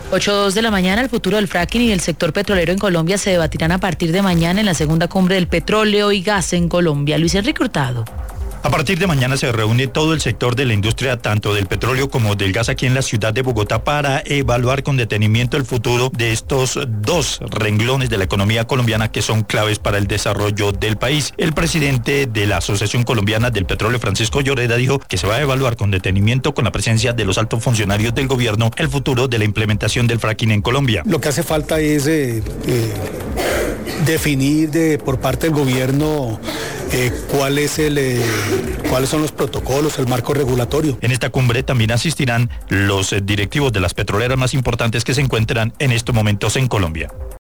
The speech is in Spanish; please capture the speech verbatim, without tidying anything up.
ocho dos de la mañana, el futuro del fracking y del sector petrolero en Colombia se debatirán a partir de mañana en la segunda cumbre del petróleo y gas en Colombia. Luis Enrique Hurtado. A partir de mañana se reúne todo el sector de la industria, tanto del petróleo como del gas aquí en la ciudad de Bogotá, para evaluar con detenimiento el futuro de estos dos renglones de la economía colombiana que son claves para el desarrollo del país. El presidente de la Asociación Colombiana del Petróleo, Francisco Lloreda, dijo que se va a evaluar con detenimiento, con la presencia de los altos funcionarios del gobierno, el futuro de la implementación del fracking en Colombia. Lo que hace falta es eh, eh, definir de, por parte del gobierno eh, cuál es el... Eh, cuáles son los protocolos, el marco regulatorio. En esta cumbre también asistirán los directivos de las petroleras más importantes que se encuentran en estos momentos en Colombia.